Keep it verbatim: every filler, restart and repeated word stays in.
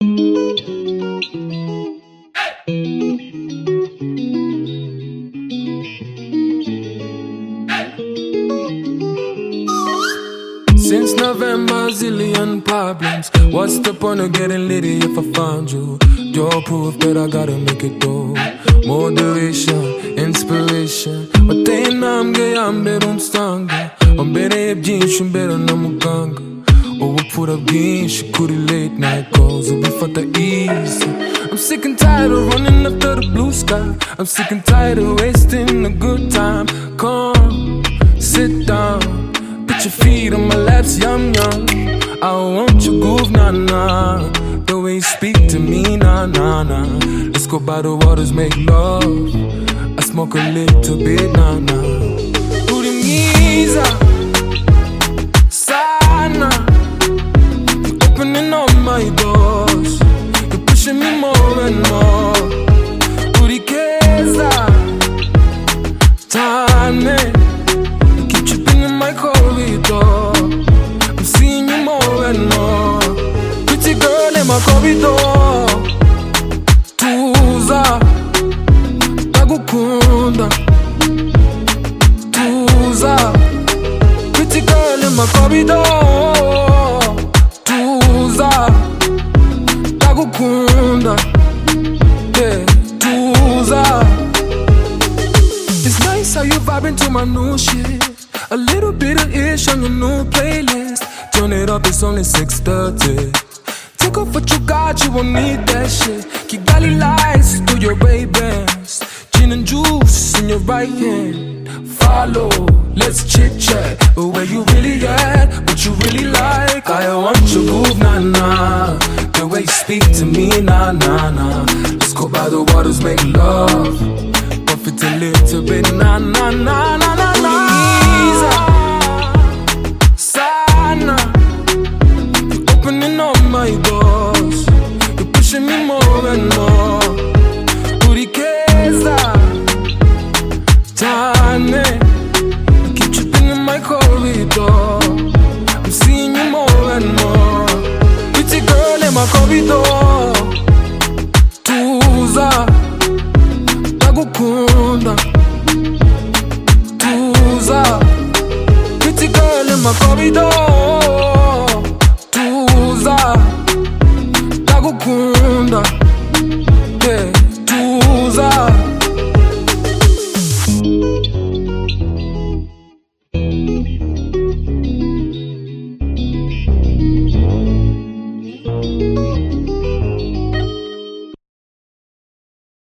Since November, zillion problems. What's the point of getting litty if I found you? You're proof that I gotta make it though. Moderation, inspiration. But then I'm gay, I'm better, I'm stronger. I'm better if jeans, I'm better, I'm ganga. Oh, we put up games, she could late night calls, it'll be for the easy. I'm sick and tired of running after the blue sky. I'm sick and tired of wasting a good time. Come, sit down. Put your feet on my laps, yum yum. I want your groove, nah nah. The way you speak to me, nah nah nah. Let's go by the waters, make love. I smoke a little bit, nah nah. Urimiza, sana. You're opening all my doors. You're pushing me more and more. Urikeza, time. I'm seeing you more and more. Pretty girl in my corridor. Tuza Tagukunda. Tuza. Pretty girl in my corridor. Tuza Tagukunda. Yeah, Tuza. It's nice how you vibing to my new shit. A little bit of ish on your new playlist. Turn it up, it's only six thirty. Take off what you got, you won't need that shit. Kigali lights through your Ray-Bans. Gin and juice in your right hand. Follow, let's chit-chat. But where you really at, what you really like. I want your groove, nah-nah. The way you speak to me, nah-nah-nah. Let's go by the waters, make love. Puff it a little bit, nah-nah-nah-nah-nah-nah. Sana, you're opening all my doors. You're pushing me more and more. Urikeza, Tane. You keep tripping in my corridor. I'm seeing you more and more. Pretty girl in my corridor. Tuza Tagukunda. Tuza. Pretty girl in my corridor. Tuza Tagukunda.